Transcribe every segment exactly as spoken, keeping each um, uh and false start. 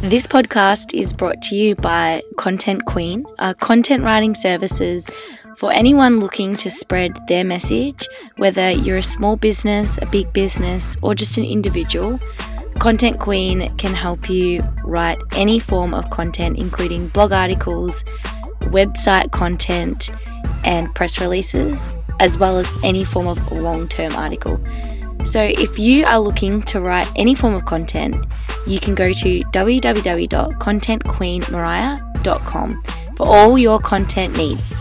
This podcast is brought to you by Content Queen, uh, content writing services for anyone looking to spread their message, whether you're a small business, a big business, or just an individual. Content Queen can help you write any form of content, including blog articles, website content, and press releases, as well as any form of long-term article. So if you are looking to write any form of content, you can go to w w w dot content queen mariah dot com for all your content needs.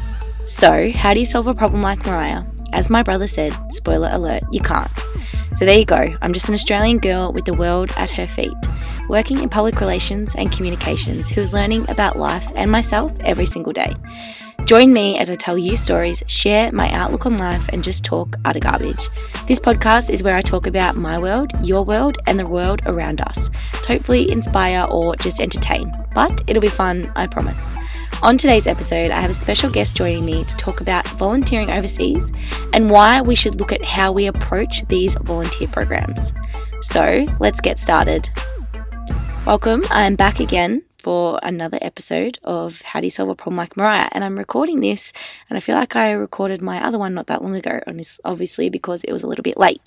So, how do you solve a problem like Mariah? As my brother said, spoiler alert, you can't. So there you go. I'm just an Australian girl with the world at her feet, working in public relations and communications, who's learning about life and myself every single day. Join me as I tell you stories, share my outlook on life, and just talk utter garbage. This podcast is where I talk about my world, your world, and the world around us, to hopefully inspire or just entertain. But it'll be fun, I promise. On today's episode, I have a special guest joining me to talk about volunteering overseas and why we should look at how we approach these volunteer programs. So let's get started. Welcome, I'm back again for another episode of How Do You Solve a Problem Like Mariah, and I'm recording this, and I feel like I recorded my other one not that long ago, obviously because it was a little bit late.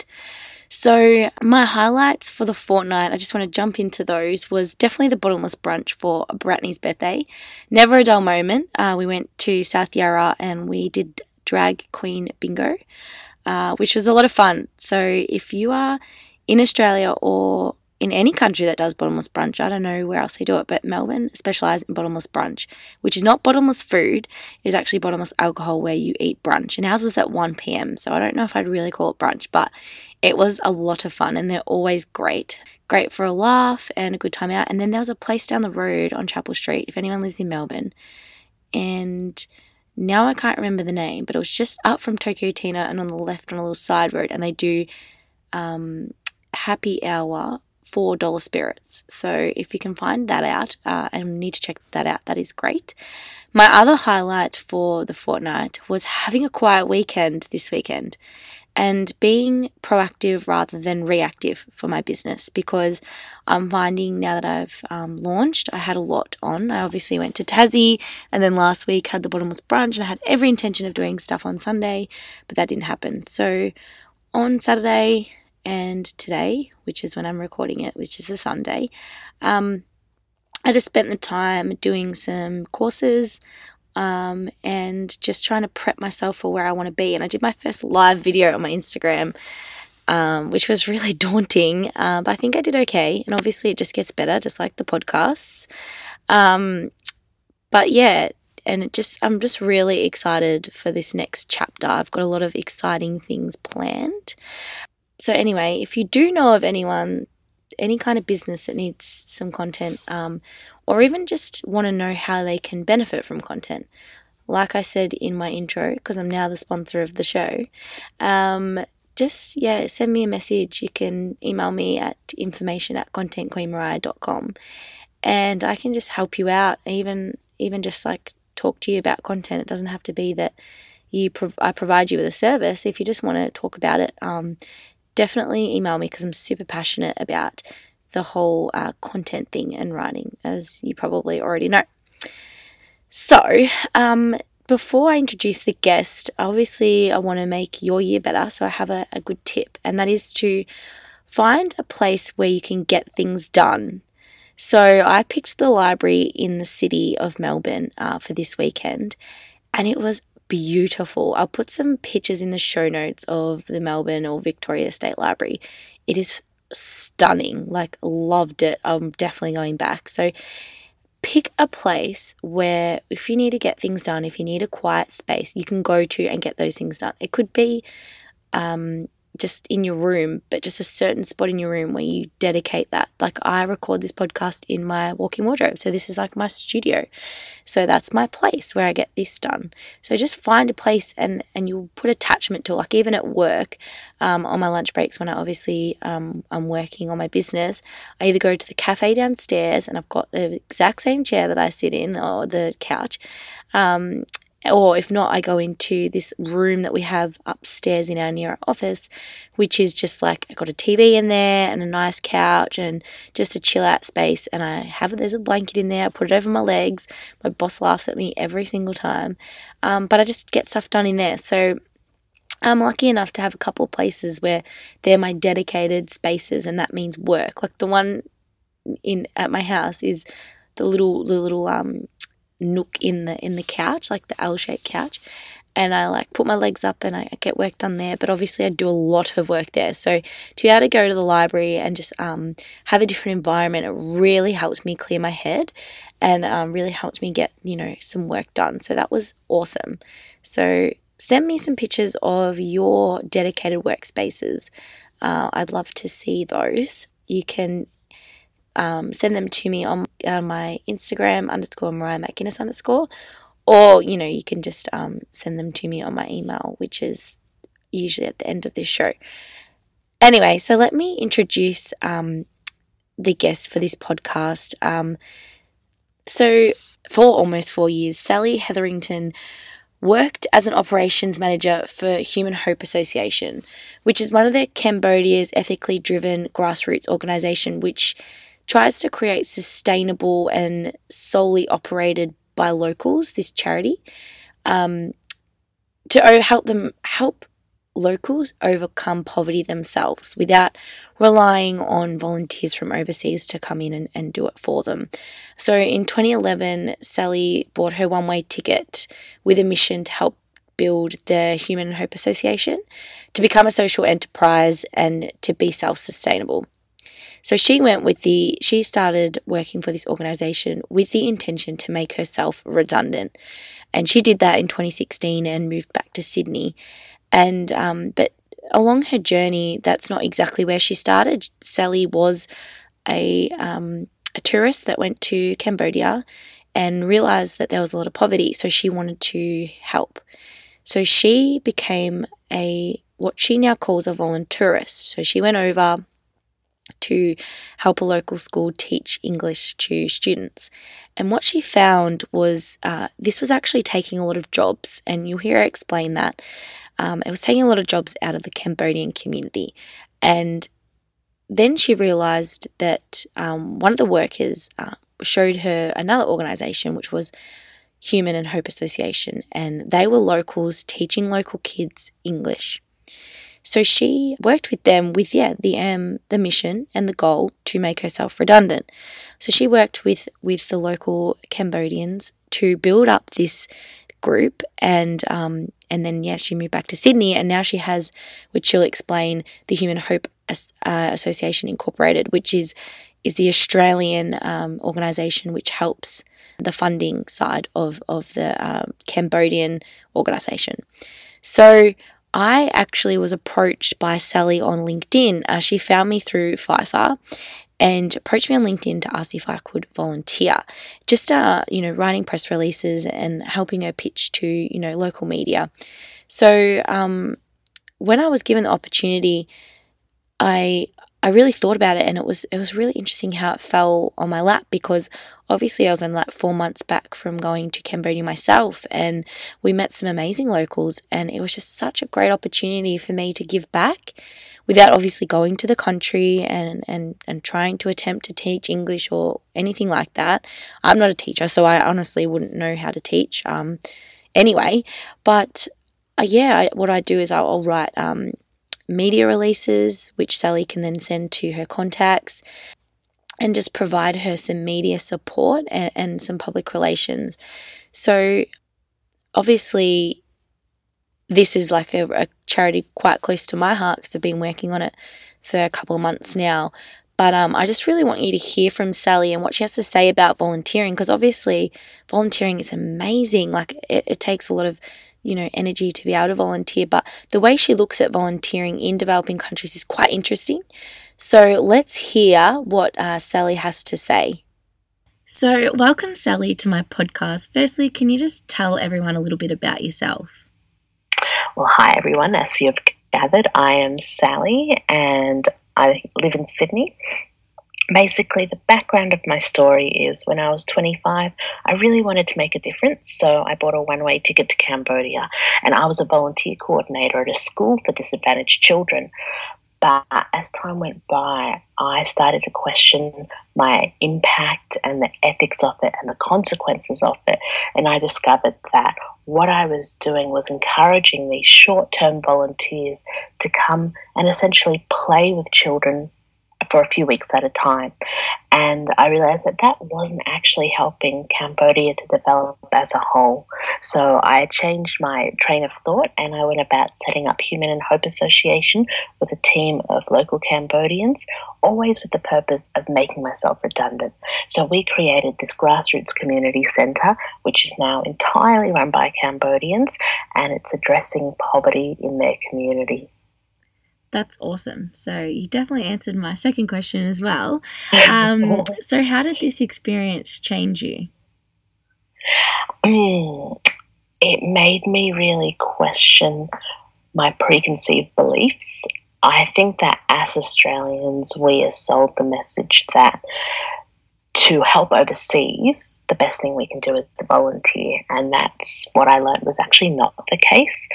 So my highlights for the fortnight, I just want to jump into those, was definitely the bottomless brunch for Brittany's birthday. Never a dull moment. Uh, we went to South Yarra and we did drag queen bingo, uh, which was a lot of fun. So if you are in Australia or in any country that does bottomless brunch, I don't know where else they do it, but Melbourne specialise in bottomless brunch, which is not bottomless food, it is actually bottomless alcohol where you eat brunch. And ours was at one p.m, so I don't know if I'd really call it brunch, but it was a lot of fun and they're always great. Great for a laugh and a good time out. And then there was a place down the road on Chapel Street, if anyone lives in Melbourne, and now I can't remember the name, but it was just up from Tokyo Tina and on the left on a little side road, and they do um, happy hour four dollars spirits. So if you can find that out uh, and need to check that out, that is great. My other highlight for the fortnight was having a quiet weekend this weekend and being proactive rather than reactive for my business, because I'm finding now that I've um, launched, I had a lot on. I obviously went to Tassie, and then last week had the bottomless brunch, and I had every intention of doing stuff on Sunday, but that didn't happen. So on Saturday and today, which is when I'm recording it, which is a Sunday, um, I just spent the time doing some courses um, and just trying to prep myself for where I want to be. And I did my first live video on my Instagram, um, which was really daunting, uh, but I think I did okay. And obviously it just gets better, just like the podcasts. Um, but yeah, and it just I'm just really excited for this next chapter. I've got a lot of exciting things planned. So anyway, if you do know of anyone, any kind of business that needs some content, um, or even just want to know how they can benefit from content, like I said in my intro, because I'm now the sponsor of the show, um, just, yeah, send me a message. You can email me at information at content queen mariah dot com, and I can just help you out, even even just like talk to you about content. It doesn't have to be that you prov- I provide you with a service. If you just want to talk about it, um, definitely email me, because I'm super passionate about the whole uh, content thing and writing, as you probably already know. So, um, before I introduce the guest, obviously I want to make your year better, so I have a, a good tip, and that is to find a place where you can get things done. So I picked the library in the city of Melbourne uh, for this weekend, and it was beautiful. I'll put some pictures in the show notes of the Melbourne or Victoria State Library. It is stunning, like loved it. I'm definitely going back. So pick a place where if you need to get things done, if you need a quiet space, you can go to and get those things done. It could be um, just in your room, but just a certain spot in your room where you dedicate that. Like I record this podcast in my walk-in wardrobe, so this is like my studio. So that's my place where I get this done. So just find a place and, and you'll put attachment to, like even at work, um, on my lunch breaks when I obviously um, I'm working on my business, I either go to the cafe downstairs and I've got the exact same chair that I sit in, or the couch, um, or if not, I go into this room that we have upstairs in our near office, which is just like, I got a T V in there and a nice couch and just a chill out space, and I have, there's a blanket in there, I put it over my legs. My boss laughs at me every single time, um, but I just get stuff done in there. So I'm lucky enough to have a couple of places where they're my dedicated spaces, and that means work. Like the one in at my house is the little the little um nook in the in the couch, like the L-shaped couch, and I like put my legs up and I get work done there. But obviously I do a lot of work there, so to be able to go to the library and just um have a different environment, it really helps me clear my head, and um, really helps me get, you know, some work done. So that was awesome. So send me some pictures of your dedicated workspaces. Uh, I'd love to see those. You can Um, send them to me on uh, my Instagram underscore Mariah McGuinness underscore, or, you know, you can just um, send them to me on my email, which is usually at the end of this show. Anyway, so let me introduce um, the guest for this podcast. Um, so for almost four years, Sally Hetherington worked as an operations manager for Human Hope Association, which is one of the Cambodia's ethically driven grassroots organisation, which tries to create sustainable and solely operated by locals, this charity, um, to help them help locals overcome poverty themselves without relying on volunteers from overseas to come in and, and do it for them. So in twenty eleven, Sally bought her one-way ticket with a mission to help build the Human Hope Association, to become a social enterprise and to be self-sustainable. So she went with the, she started working for this organisation with the intention to make herself redundant. And she did that in twenty sixteen and moved back to Sydney. And, um, but along her journey, that's not exactly where she started. Sally was a, um, a tourist that went to Cambodia and realised that there was a lot of poverty. So she wanted to help. So she became a, what she now calls a volunteerist. So she went over to help a local school teach English to students. And what she found was uh, this was actually taking a lot of jobs, and you'll hear her explain that. Um, it was taking a lot of jobs out of the Cambodian community. And then she realised that um, one of the workers uh, showed her another organisation, which was Human and Hope Association, and they were locals teaching local kids English. So she worked with them with, yeah, the um, the mission and the goal to make herself redundant. So she worked with, with the local Cambodians to build up this group, and um, and then, yeah, she moved back to Sydney, and now she has, which she'll explain, the Human Hope uh, Association Incorporated, which is, is the Australian um, organisation which helps the funding side of, of the uh, Cambodian organisation. So I actually was approached by Sally on LinkedIn. Uh, she found me through Fiverr and approached me on LinkedIn to ask if I could volunteer. Just, uh, you know, writing press releases and helping her pitch to, you know, local media. So um, when I was given the opportunity, I I really thought about it, and it was it was really interesting how it fell on my lap, because obviously I was only like four months back from going to Cambodia myself, and we met some amazing locals, and it was just such a great opportunity for me to give back without obviously going to the country and, and, and trying to attempt to teach English or anything like that. I'm not a teacher, so I honestly wouldn't know how to teach um, anyway, but uh, yeah, I, what I do is I'll, I'll write um, media releases, which Sally can then send to her contacts, and just provide her some media support and, and some public relations. So obviously this is like a, a charity quite close to my heart, because I've been working on it for a couple of months now. But um, I just really want you to hear from Sally and what she has to say about volunteering, because obviously volunteering is amazing. Like it, it takes a lot of, you know, energy to be able to volunteer, but the way she looks at volunteering in developing countries is quite interesting. So let's hear what uh, Sally has to say. So welcome, Sally, to my podcast. Firstly, can you just tell everyone a little bit about yourself? Well, hi everyone. As you've gathered, I am Sally and I live in Sydney. basically, the background of my story is when I was twenty-five, I really wanted to make a difference. So I bought a one way ticket to Cambodia, and I was a volunteer coordinator at a school for disadvantaged children. But as time went by, I started to question my impact and the ethics of it and the consequences of it. And I discovered that what I was doing was encouraging these short term volunteers to come and essentially play with children for a few weeks at a time. And I realized that that wasn't actually helping Cambodia to develop as a whole. So I changed my train of thought and I went about setting up Human and Hope Association with a team of local Cambodians, always with the purpose of making myself redundant. So we created this grassroots community centre, which is now entirely run by Cambodians, and it's addressing poverty in their community. That's awesome. So you definitely answered my second question as well. Um, so how did this experience change you? Mm, it made me really question my preconceived beliefs. I think that as Australians, we are sold the message that to help overseas, the best thing we can do is to volunteer. And that's what I learned was actually not the case.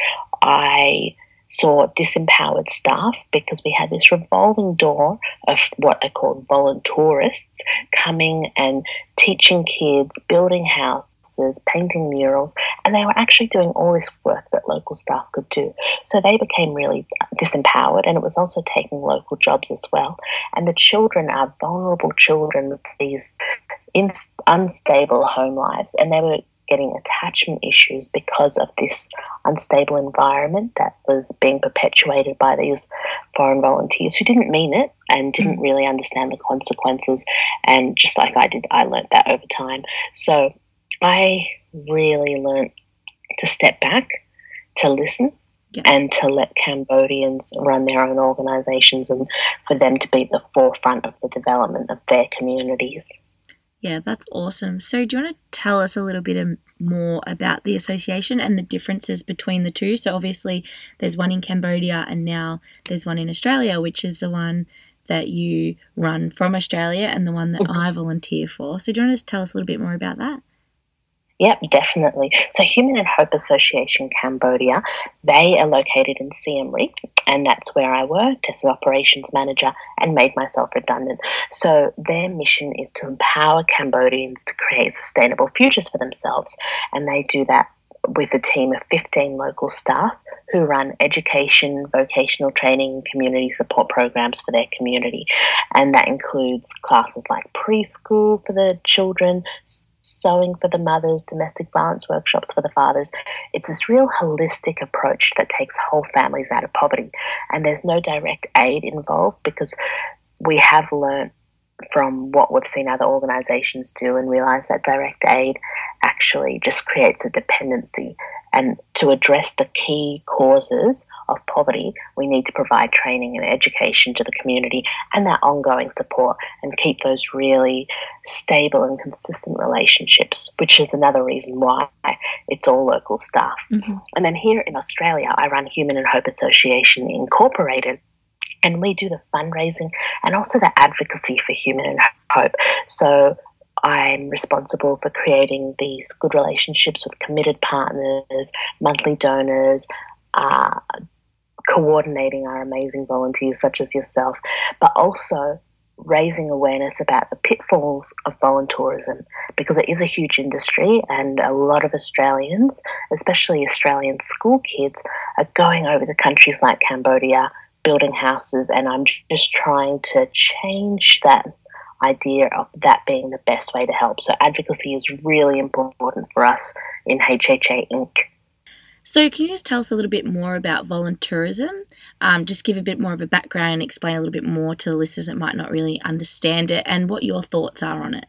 I saw disempowered staff because we had this revolving door of what I call voluntourists coming and teaching kids, building houses, painting murals, and they were actually doing all this work that local staff could do. So they became really disempowered, and it was also taking local jobs as well. And the children are vulnerable children with these in- unstable home lives, and they were getting attachment issues because of this unstable environment that was being perpetuated by these foreign volunteers who didn't mean it and didn't mm. really understand the consequences. And just like I did, I learnt that over time. So I really learnt to step back, to listen, yeah. and to let Cambodians run their own organisations and for them to be at the forefront of the development of their communities. Yeah, that's awesome. So do you want to tell us a little bit more about the association and the differences between the two? So obviously there's one in Cambodia and now there's one in Australia, which is the one that you run from Australia and the one that mm-hmm. I volunteer for. So do you want to tell us a little bit more about that? Yep, definitely. So Human and Hope Association Cambodia, they are located in Siem Reap, and that's where I worked as an operations manager and made myself redundant. So their mission is to empower Cambodians to create sustainable futures for themselves, and they do that with a team of fifteen local staff who run education, vocational training, and community support programs for their community. And that includes classes like preschool for the children, sewing for the mothers, domestic violence workshops for the fathers. It's this real holistic approach that takes whole families out of poverty. And there's no direct aid involved because we have learnt from what we've seen other organisations do and realise that direct aid actually just creates a dependency. And to address the key causes of poverty, we need to provide training and education to the community and that ongoing support and keep those really stable and consistent relationships, which is another reason why it's all local staff. Mm-hmm. And then here in Australia, I run Human and Hope Association Incorporated, and we do the fundraising and also the advocacy for Human and Hope. So I'm responsible for creating these good relationships with committed partners, monthly donors, uh, coordinating our amazing volunteers such as yourself, but also raising awareness about the pitfalls of voluntourism, because it is a huge industry and a lot of Australians, especially Australian school kids, are going over to countries like Cambodia, building houses, and I'm just trying to change that idea of that being the best way to help. So advocacy is really important for us in H H A Incorporated. So can you just tell us a little bit more about voluntourism? Um, just give a bit more of a background and explain a little bit more to the listeners that might not really understand it and what your thoughts are on it.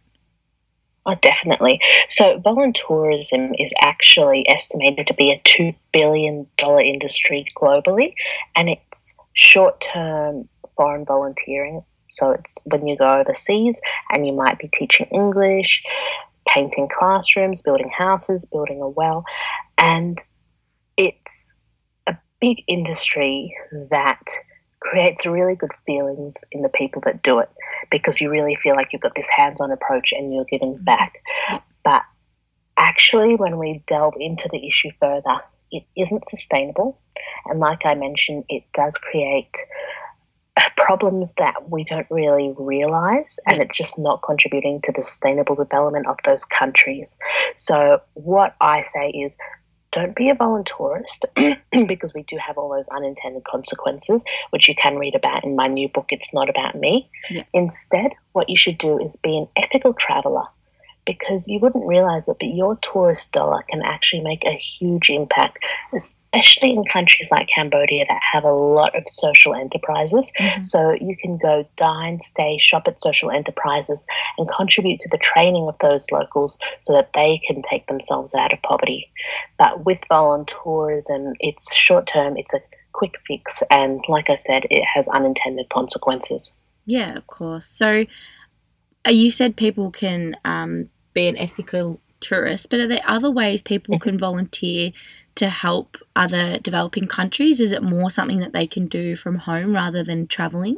Oh, definitely. So voluntourism is actually estimated to be a two billion dollars industry globally, and it's short-term foreign volunteering. So it's when you go overseas and you might be teaching English, painting classrooms, building houses, building a well. And it's a big industry that creates really good feelings in the people that do it, because you really feel like you've got this hands-on approach and you're giving back. But actually, when we delve into the issue further, it isn't sustainable. And like I mentioned, it does create problems that we don't really realize, and yeah. it's just not contributing to the sustainable development of those countries. So what I say is, don't be a volunteerist, because we do have all those unintended consequences, which you can read about in my new book, It's Not About Me. Yeah. Instead, what you should do is be an ethical traveller, because you wouldn't realise it, but your tourist dollar can actually make a huge impact, especially in countries like Cambodia that have a lot of social enterprises. Mm-hmm. So you can go dine, stay, shop at social enterprises and contribute to the training of those locals so that they can take themselves out of poverty. But with volunteerism, it's short-term, it's a quick fix, and like I said, it has unintended consequences. Yeah, of course. So you said people can um, be an ethical tourist, but are there other ways people can volunteer to help other developing countries? Is it more something that they can do from home rather than travelling?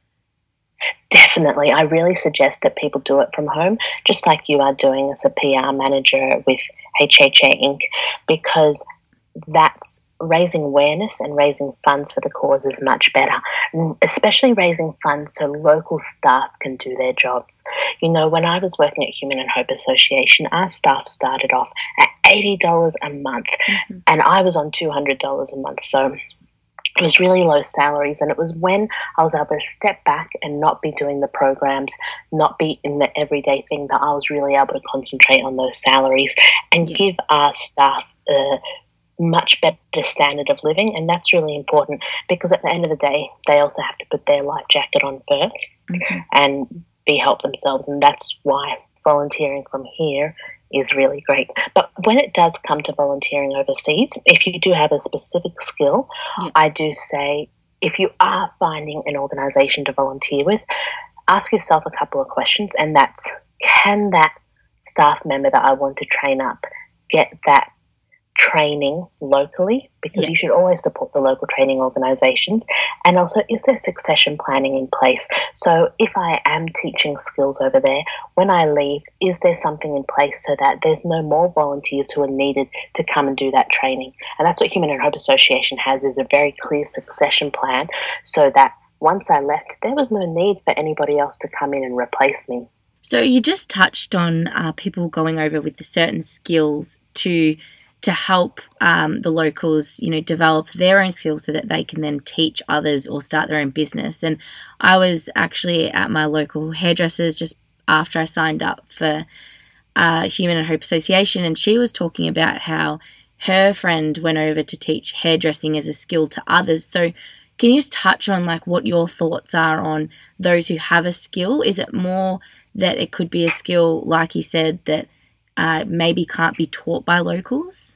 Definitely. I really suggest that people do it from home, just like you are doing as a P R manager with H H A Incorporated, because that's raising awareness and raising funds for the cause is much better, especially raising funds so local staff can do their jobs. You know, when I was working at Human and Hope Association, our staff started off at eighty dollars a month, mm-hmm. and I was on two hundred dollars a month. So it was really low salaries, and it was when I was able to step back and not be doing the programs, not be in the everyday thing, that I was really able to concentrate on those salaries and yeah. give our staff a much better standard of living. And that's really important, because at the end of the day, they also have to put their life jacket on first mm-hmm. and be help themselves. And that's why volunteering from here is really great. But when it does come to volunteering overseas, if you do have a specific skill, yeah. I do say, if you are finding an organisation to volunteer with, ask yourself a couple of questions, and that's, can that staff member that I want to train up get that training locally? Because yeah. you should always support the local training organisations. And also, is there succession planning in place? So if I am teaching skills over there, when I leave, is there something in place so that there's no more volunteers who are needed to come and do that training? And that's what Human and Hope Association has, is a very clear succession plan, so that once I left, there was no need for anybody else to come in and replace me. So you just touched on uh, people going over with the certain skills to to help um, the locals, you know, develop their own skills so that they can then teach others or start their own business. And I was actually at my local hairdresser's just after I signed up for uh, Human and Hope Association, and she was talking about how her friend went over to teach hairdressing as a skill to others. So can you just touch on like what your thoughts are on those who have a skill? Is it more that it could be a skill, like you said, that Uh, maybe can't be taught by locals?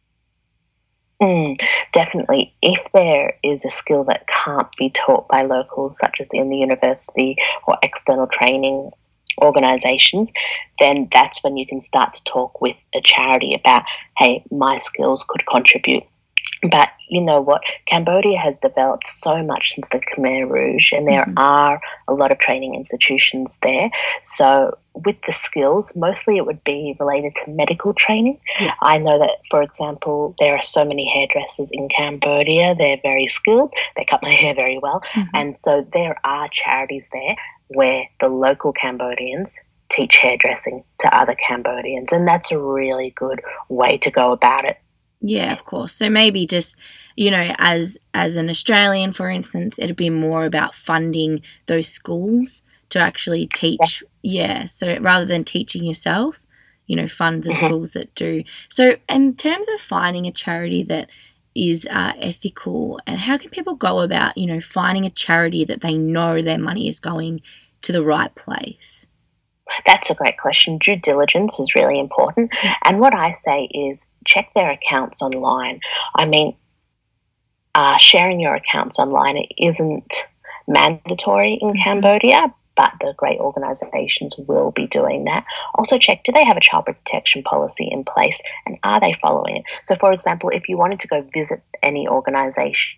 Mm, definitely. If there is a skill that can't be taught by locals, such as in the university or external training organisations, then that's when you can start to talk with a charity about, hey, my skills could contribute. But you know what? Cambodia has developed so much since the Khmer Rouge, and there mm-hmm. are a lot of training institutions there. So with the skills, mostly it would be related to medical training. Yeah. I know that, for example, there are so many hairdressers in Cambodia. They're very skilled. They cut my hair very well. Mm-hmm. And so there are charities there where the local Cambodians teach hairdressing to other Cambodians, and that's a really good way to go about it. Yeah, of course. So maybe just, you know, as as an Australian, for instance, it'd be more about funding those schools to actually teach. Yeah. yeah so rather than teaching yourself, you know, fund the mm-hmm. schools that do. So in terms of finding a charity that is uh, ethical, and how can people go about, you know, finding a charity that they know their money is going to the right place? That's a great question. Due diligence is really important. And what I say is check their accounts online. I mean, uh, sharing your accounts online isn't mandatory in Cambodia, but the great organisations will be doing that. Also check, do they have a child protection policy in place, and are they following it? So, for example, if you wanted to go visit any organisation,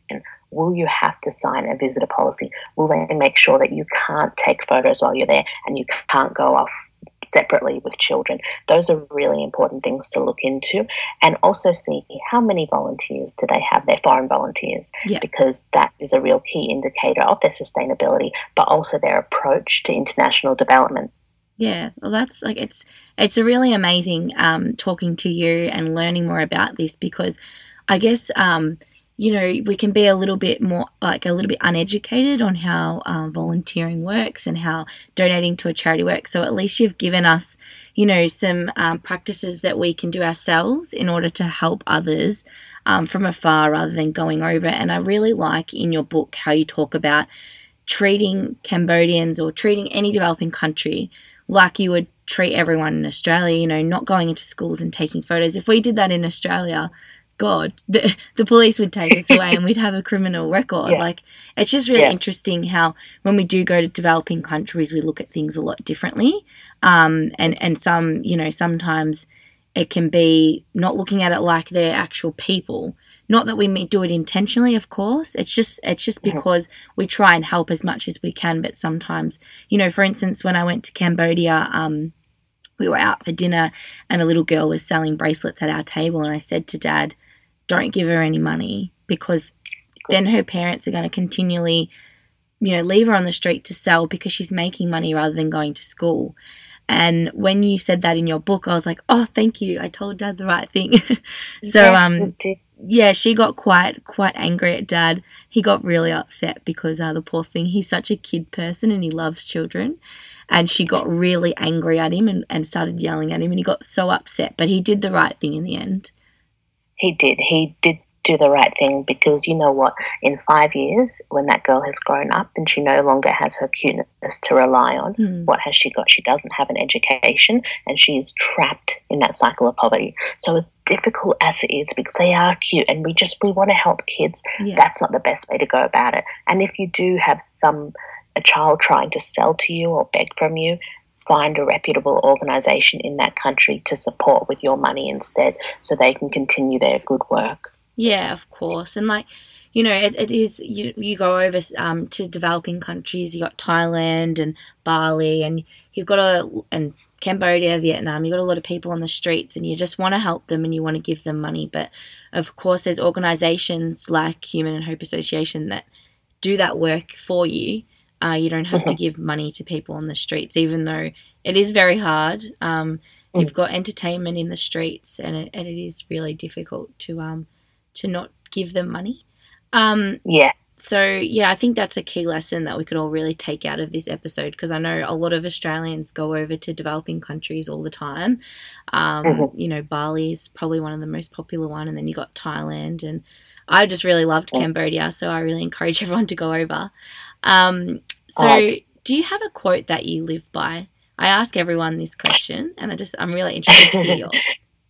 will you have to sign a visitor policy? Will they make sure that you can't take photos while you're there and you can't go off separately with children? Those are really important things to look into, and also see how many volunteers do they have there, foreign volunteers, Yeah. because that is a real key indicator of their sustainability, but also their approach to international development. Yeah, well, that's like it's it's a really amazing um, talking to you and learning more about this, because I guess um, you know, we can be a little bit more like a little bit uneducated on how um, volunteering works and how donating to a charity works. So at least you've given us, you know, some um, practices that we can do ourselves in order to help others um, from afar rather than going over. And I really like in your book how you talk about treating Cambodians or treating any developing country like you would treat everyone in Australia, you know, not going into schools and taking photos. If we did that in Australia, God, the, the police would take us away and we'd have a criminal record. Yeah. Like, it's just really Yeah. interesting how when we do go to developing countries, we look at things a lot differently. Um, and, and some, you know, sometimes it can be not looking at it like they're actual people. Not that we may do it intentionally, of course. It's just it's just because we try and help as much as we can. But sometimes, you know, for instance, when I went to Cambodia, um, we were out for dinner and a little girl was selling bracelets at our table, and I said to Dad, don't give her any money, because then her parents are going to continually, you know, leave her on the street to sell because she's making money rather than going to school. And when you said that in your book, I was like, oh, thank you. I told Dad the right thing. so, Yes, um, you did. yeah, she got quite quite angry at Dad. He got really upset because uh, the poor thing, he's such a kid person and he loves children. And she got really angry at him and, and started yelling at him, and he got so upset. But he did the right thing in the end. He did. He did do the right thing, because you know what? In five years, when that girl has grown up and she no longer has her cuteness to rely on, Hmm. what has she got? She doesn't have an education, and she is trapped in that cycle of poverty. So as difficult as it is, because they are cute and we just, we want to help kids, Yeah. that's not the best way to go about it. And if you do have some, a child trying to sell to you or beg from you, find a reputable organisation in that country to support with your money instead, so they can continue their good work. Yeah, of course. And like, you know, it, it is, you, you go over um, to developing countries, you got Thailand and Bali, and you've got a, and Cambodia, Vietnam, you've got a lot of people on the streets, and you just want to help them and you want to give them money. But of course, there's organisations like Human and Hope Association that do that work for you. Uh, you don't have to give money to people on the streets, even though it is very hard. Um, Mm. you've got entertainment in the streets, and it, and it is really difficult to um to not give them money. Um, Yes. so yeah, I think that's a key lesson that we could all really take out of this episode, because I know a lot of Australians go over to developing countries all the time. Um, Mhm. You know, Bali is probably one of the most popular one, and then you got Thailand, and I just really loved Yeah. Cambodia, so I really encourage everyone to go over. Um, so, Alright. do you have a quote that you live by? I ask everyone this question, and I just I'm really interested to hear yours.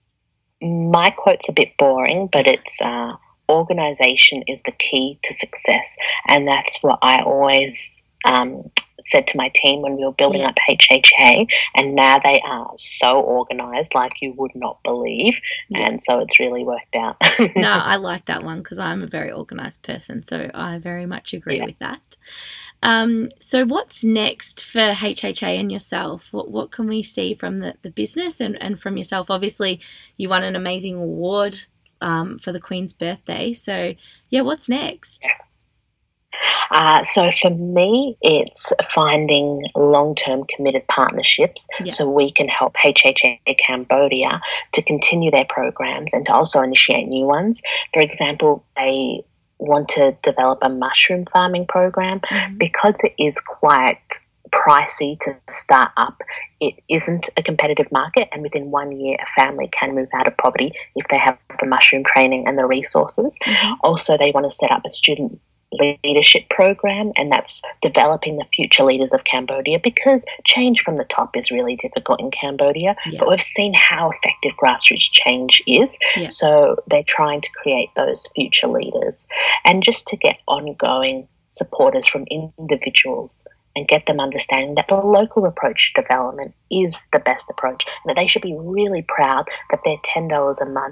My quote's a bit boring, but it's uh, organisation is the key to success. And that's what I always um, said to my team when we were building Yeah. up H H A. And now they are so organised like you would not believe. Yeah. And so it's really worked out. No, I like that one because I'm a very organised person, so I very much agree with Yes. that. Um, so what's next for H H A and yourself? What what can we see from the, the business and, and from yourself? Obviously, you won an amazing award um, for the Queen's birthday. So, yeah, what's next? Yes. Uh, so for me, it's finding long-term committed partnerships Yeah. so we can help H H A Cambodia to continue their programs and to also initiate new ones. For example, they want to develop a mushroom farming program. Mhm. Because it is quite pricey to start up. It isn't a competitive market, and within one year a family can move out of poverty if they have the mushroom training and the resources. Mhm. Also, they want to set up a student leadership program, and that's developing the future leaders of Cambodia, because change from the top is really difficult in Cambodia, Yeah. but we've seen how effective grassroots change is. Yeah. So they're trying to create those future leaders, and just to get ongoing supporters from individuals and get them understanding that the local approach to development is the best approach, and that they should be really proud that their ten dollars a month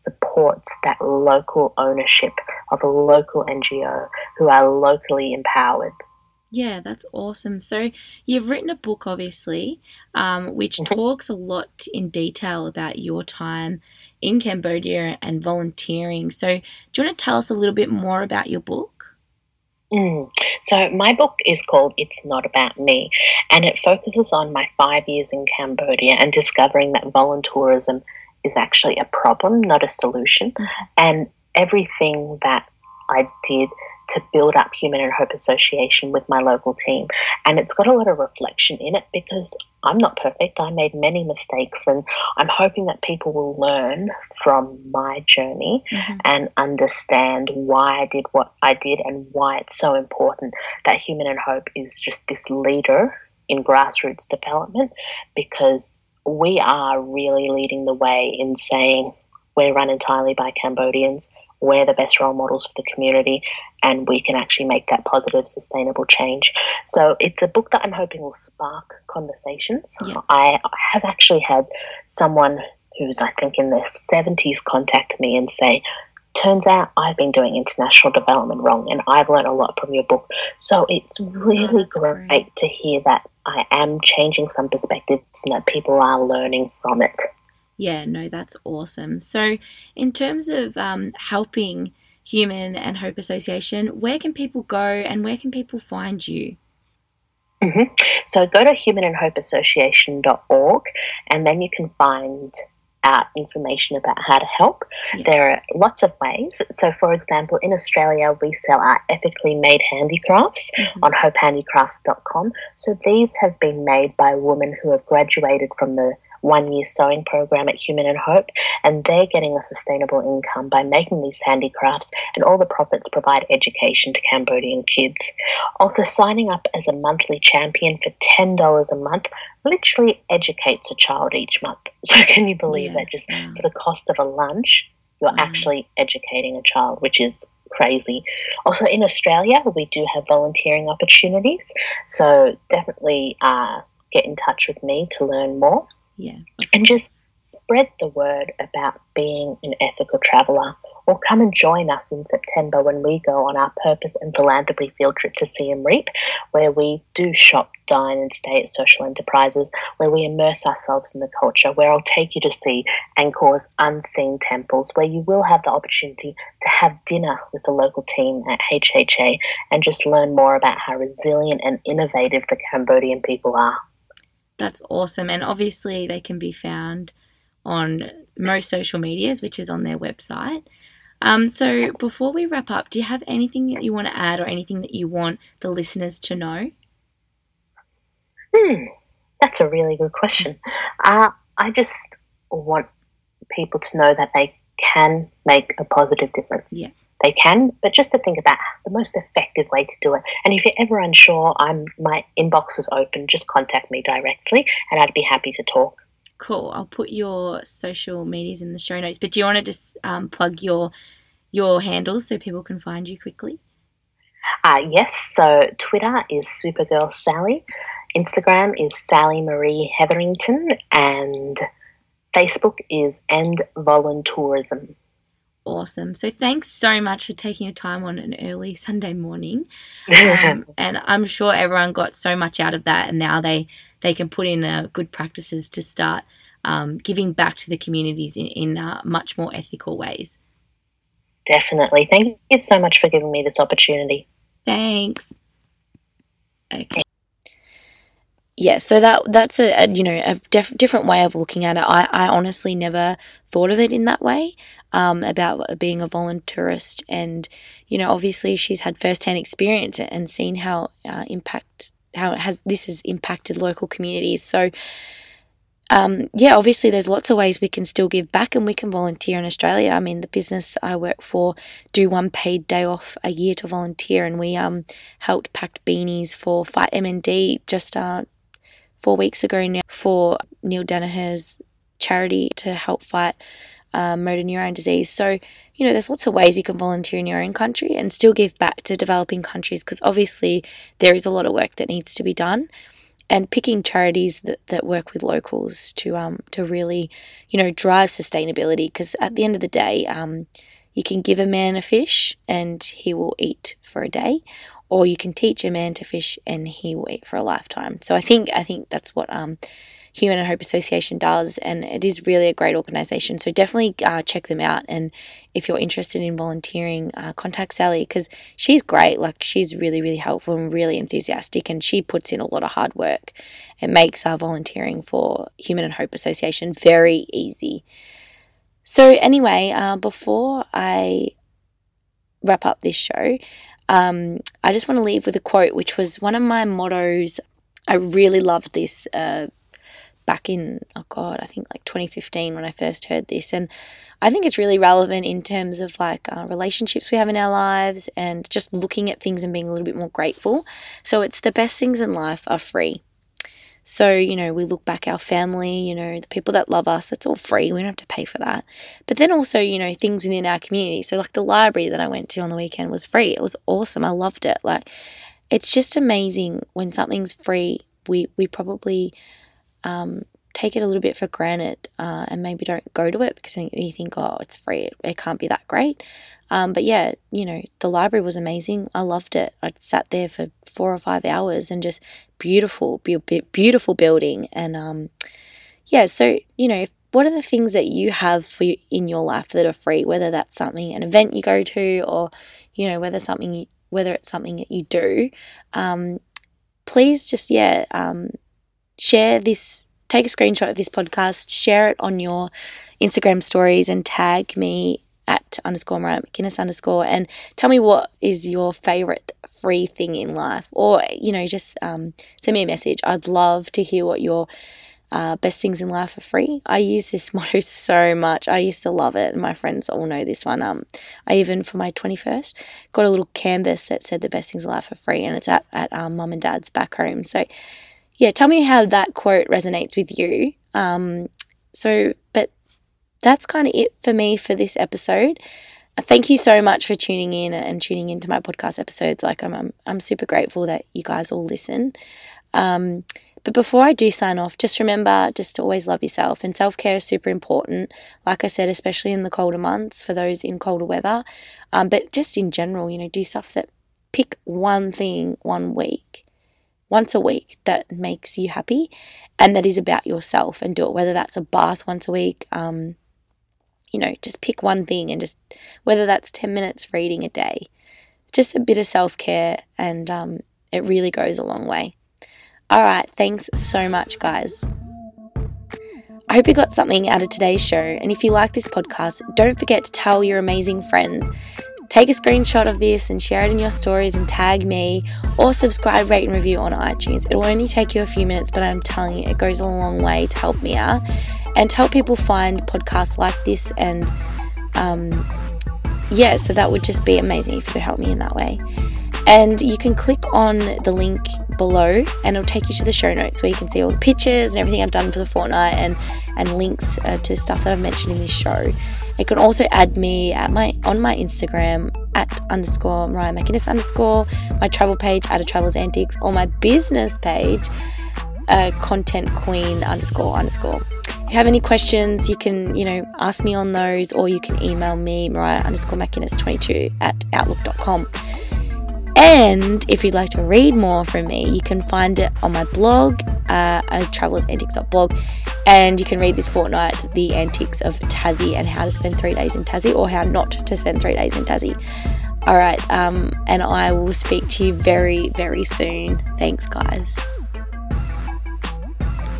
supports that local ownership of a local N G O who are locally empowered. Yeah, that's awesome. So you've written a book, obviously, um, which Mhm. talks a lot in detail about your time in Cambodia and volunteering. So do you want to tell us a little bit more about your book? Mm. So my book is called It's Not About Me, and it focuses on my five years in Cambodia and discovering that volunteerism is actually a problem, not a solution, Mhm. and everything that I did to build up Human and Hope Association with my local team. And it's got a lot of reflection in it because I'm not perfect. I made many mistakes, and I'm hoping that people will learn from my journey Mhm. and understand why I did what I did and why it's so important that Human and Hope is just this leader in grassroots development, because we are really leading the way in saying we're run entirely by Cambodians, we're the best role models for the community, and we can actually make that positive, sustainable change. So it's a book that I'm hoping will spark conversations. Yeah. I have actually had someone who's, I think, in their seventies contact me and say, turns out I've been doing international development wrong and I've learned a lot from your book. So it's really that's great, great. to hear that I am changing some perspectives and that people are learning from it. Yeah, no, that's awesome. So in terms of um, helping Human and Hope Association, where can people go and where can people find you? hmm So go to human and hope association dot org, and then you can find out information about how to help. Yeah. There are lots of ways. So, for example, in Australia, we sell our ethically made handicrafts Mhm. on hope handicrafts dot com. So these have been made by women who have graduated from the one-year sewing program at Human and Hope, and they're getting a sustainable income by making these handicrafts, and all the profits provide education to Cambodian kids. Also, signing up as a monthly champion for ten dollars a month literally educates a child each month. So can you believe Yeah. that just Wow. for the cost of a lunch, you're Wow. actually educating a child, which is crazy. Also, in Australia, we do have volunteering opportunities. So definitely uh, get in touch with me to learn more, Yeah. Of and course. just spread the word about being an ethical traveller. Or come and join us in September when we go on our purpose and philanthropy field trip to Siem Reap, where we do shop, dine and stay at social enterprises, where we immerse ourselves in the culture, where I'll take you to see Angkor's unseen temples, where you will have the opportunity to have dinner with the local team at H H A and just learn more about how resilient and innovative the Cambodian people are. That's awesome. And obviously, they can be found on most social medias, which is on their website. Um, so, before we wrap up, do you have anything that you want to add or anything that you want the listeners to know? Hmm, that's a really good question. Uh, I just want people to know that they can make a positive difference. Yeah. They can, but just to think about the most effective way to do it. And if you're ever unsure, I'm my inbox is open. Just contact me directly, and I'd be happy to talk. Cool. I'll put your social medias in the show notes. But do you want to just um, plug your your handles so people can find you quickly? Uh, yes, so Twitter is Supergirl Sally, Instagram is Sally Marie Hetherington, and Facebook is End Voluntourism. Awesome. So thanks so much for taking your time on an early Sunday morning. Um, and I'm sure everyone got so much out of that, and now they, they can put in uh, good practices to start um, giving back to the communities in, in uh, much more ethical ways. Definitely. Thank you so much for giving me this opportunity. Thanks. Okay. Yeah, so that that's a, a you know a def- different way of looking at it. I, I honestly never thought of it in that way, um, about being a volunteerist, and you know obviously she's had firsthand experience and seen how uh, impact how it has this has impacted local communities. So um, yeah, obviously there's lots of ways we can still give back, and we can volunteer in Australia. I mean, the business I work for do one paid day off a year to volunteer, and we um helped pack beanies for Fight M N D just uh. four weeks ago now for Neil Danaher's charity to help fight um, motor neurone disease. So, you know, there's lots of ways you can volunteer in your own country and still give back to developing countries, because obviously there is a lot of work that needs to be done. and picking charities that, that work with locals to um to really, you know, drive sustainability, because at the end of the day, um, you can give a man a fish and he will eat for a day, or you can teach a man to fish and he will eat for a lifetime. So I think I think that's what um, Human and Hope Association does, and it is really a great organisation. So definitely uh, check them out, and if you're interested in volunteering, uh, contact Sally, because she's great. Like, she's really, really helpful and really enthusiastic, and she puts in a lot of hard work. It makes uh, volunteering for Human and Hope Association very easy. So anyway, uh, before I wrap up this show, um, I just want to leave with a quote, which was one of my mottos. I really loved this uh, back in, oh God, I think like twenty fifteen when I first heard this. And I think it's really relevant in terms of like uh, relationships we have in our lives and just looking at things and being a little bit more grateful. So it's, the best things in life are free. So, you know, we look back our family, you know, the people that love us, it's all free. We don't have to pay for that. But then also, you know, things within our community. So like the library that I went to on the weekend was free. It was awesome. I loved it. Like, it's just amazing when something's free. We, we probably um, take it a little bit for granted uh, and maybe don't go to it because you think, oh, it's free. It, it can't be that great. Um, but yeah, you know, the library was amazing. I loved it. I sat there for four or five hours and just beautiful, be- beautiful building. And um, yeah, so, you know, what are the things that you have for you in your life that are free, whether that's something, an event you go to, or, you know, whether something, you, whether it's something that you do, um, please just, yeah, um, share this, take a screenshot of this podcast, share it on your Instagram stories and tag me at underscore Mariah McInnes underscore, and tell me what is your favorite free thing in life, or, you know, just um, send me a message. I'd love to hear what your uh, best things in life are free. I use this motto so much. I used to love it, and my friends all know this one. Um, I even, for my twenty-first, got a little canvas that said the best things in life are free, and it's at, at um, mum and dad's back home. So yeah, tell me how that quote resonates with you. Um, so, but that's kind of it for me for this episode. Uh, thank you so much for tuning in and tuning into my podcast episodes. Like, I'm, I'm, I'm super grateful that you guys all listen. Um, but before I do sign off, just remember just to always love yourself, and self-care is super important. Like I said, especially in the colder months for those in colder weather. Um, but just in general, you know, do stuff that, pick one thing one week, once a week that makes you happy and that is about yourself, and do it, whether that's a bath once a week, um, you know, just pick one thing, and just, whether that's ten minutes reading a day, just a bit of self-care, and um, it really goes a long way. All right, thanks so much, guys. I hope you got something out of today's show, and if you like this podcast, don't forget to tell your amazing friends. Take a screenshot of this and share it in your stories and tag me, or subscribe, rate and review on iTunes. It will only take you a few minutes, but I'm telling you, it goes a long way to help me out and to help people find podcasts like this. And um, yeah, so that would just be amazing if you could help me in that way. And you can click on the link below and it'll take you to the show notes where you can see all the pictures and everything I've done for the fortnight, and, and links uh, to stuff that I've mentioned in this show. You can also add me at my on my Instagram at underscore Mariah McInnes underscore, my travel page at a travels antics, or my business page, uh, content queen underscore underscore. If you have any questions, you can, you know, ask me on those, or you can email me Mariah underscore McInnes twenty-two at outlook dot com. And if you'd like to read more from me, you can find it on my blog, uh, at travels antics dot blog. And you can read this fortnight, the antics of Tassie and how to spend three days in Tassie, or how not to spend three days in Tassie. All right, um, and I will speak to you very, very soon. Thanks, guys.